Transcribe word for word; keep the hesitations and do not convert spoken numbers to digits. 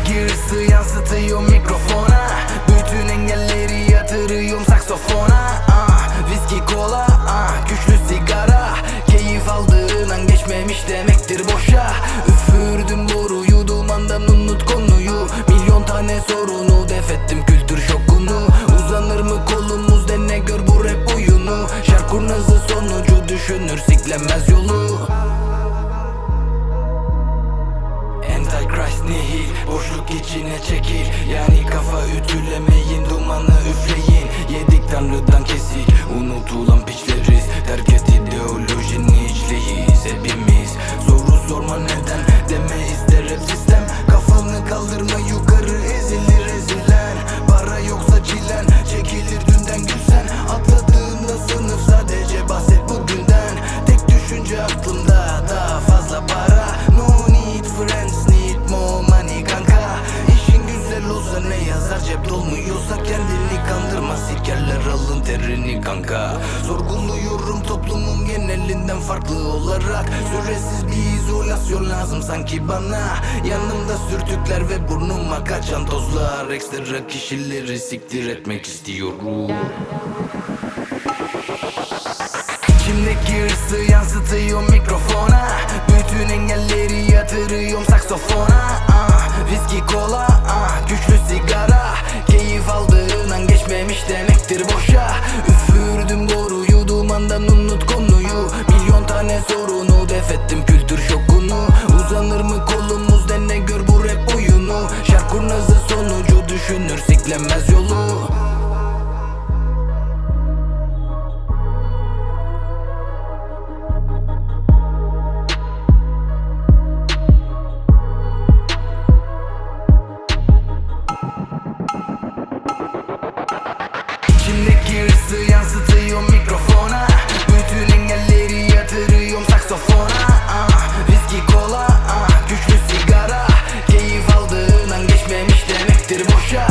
İçimdeki hırsı yansıtıyor mikrofona. Bütün engelleri yatırıyorum saksofona. ah, Viski kola, ah, güçlü sigara. Keyif aldığın an geçmemiş demektir boşa. Üfürdüm boruyu, dumandan unut konuyu. Milyon tane sorunu defettim, kültür şokunu. Uzanır mı kolumuz, dene gör bu rap oyunu. Şark kurnazı sonucu düşünür, siklemez yolu. Antichrist nihil, boşluk içine çekil. Yani kafa ütülemeyin, dumanı üfleyin. Yedik tanrıdan kesil, unutulan piçleriz. Terk et ideolojini, içleyiz hepimiz. Soru sorma neden, deme ister hep sistem. Kafanı kaldırma yukarı, ezilir ezilen. Para yoksa çilen, çekilir dünden gülsen. Atladığımda sınıf, sadece bahset bugünden. Tek düşünce aklımda, daha fazla para. No need friends, need more money kanka. İşin güzel olsa ne yazar, cep dolmuyorsa kendini kandırma. Sikerler alın terini kanka. Sorguluyorum toplumun genelinden farklı olarak. Süresiz bir izolasyon lazım sanki bana. Yanımda sürtükler ve burnuma kaçan tozlar. Ekstra kişileri siktir etmek istiyorum. İçimdeki hırsı yansıtıyor mikrofona. Bütün engelleri yatırıyorum saksofona. ah, Viski kola, ah, güçlü sigara. Keyif aldığın an geçmemiş demektir boşa. Üfürdüm boruyu, dumandan unut konuyu. Milyon tane sorunu defettim, kültür şokunu. Uzanır mı kolumuz, dene gör bu rap oyunu. Şark kurnazı sonucu düşünür, siklemez yolu. İçimdeki hırsı yansıtıyor mikrofona. Bütün engelleri yatırıyorum saksofona. ah, Viski kola, ah, güçlü sigara. Keyif aldığın an geçmemiş demektir boşa.